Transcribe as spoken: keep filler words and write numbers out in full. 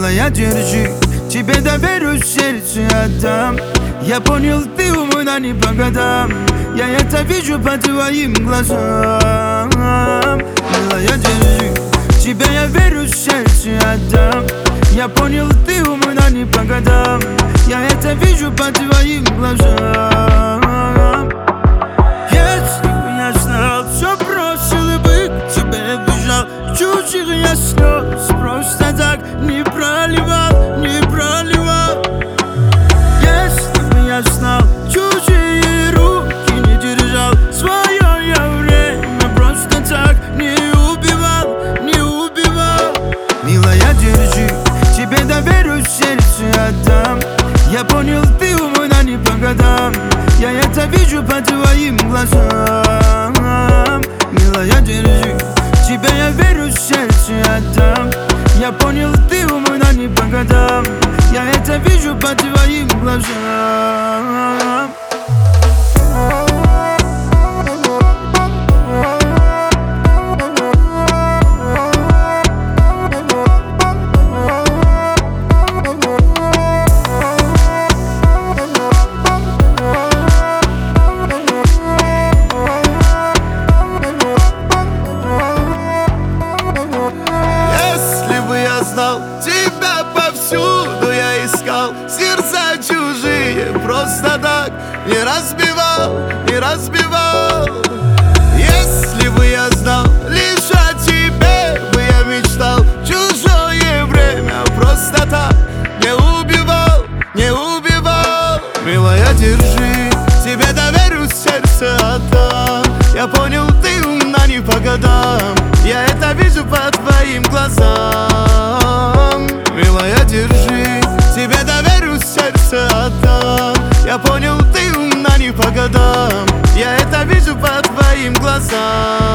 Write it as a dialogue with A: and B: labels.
A: Милая, держи, тебе доверюсь, сердце отдам. Я понял, ты умна не по годам. Я это вижу по твоим глазам. Милая, держи, тебе я верю, сердце отдам. Я понял, ты умна не по годам. Я это вижу по твоим глазам. Если бы я знал, все бросил бы, тебя бежал, чужих я слез просто так не проливал, не проливал. Если бы я знал, чужие руки не держал, свое я время просто так не убивал, не убивал. Милая, держи, тебе доверюсь, сердце отдам. Я понял, ты умна не по годам. Я это вижу по твоим глазам. Милая, держи, тебе я верю, сердце отдам. Я понял, ты умна не по годам. Я это вижу по твоим глазам.
B: Тебя повсюду я искал, сердца чужие просто так не разбивал, не разбивал. Если бы я знал, лишь о тебе бы я мечтал, чужое время просто так не убивал, не убивал. Милая, держи, тебе доверюсь, сердце отдам. Я понял, ты умна не по годам. Я это вижу по твоим глазам. Милая, держи, тебе доверюсь, сердце отдам. Я понял, ты умна не по годам. Я это вижу по твоим глазам.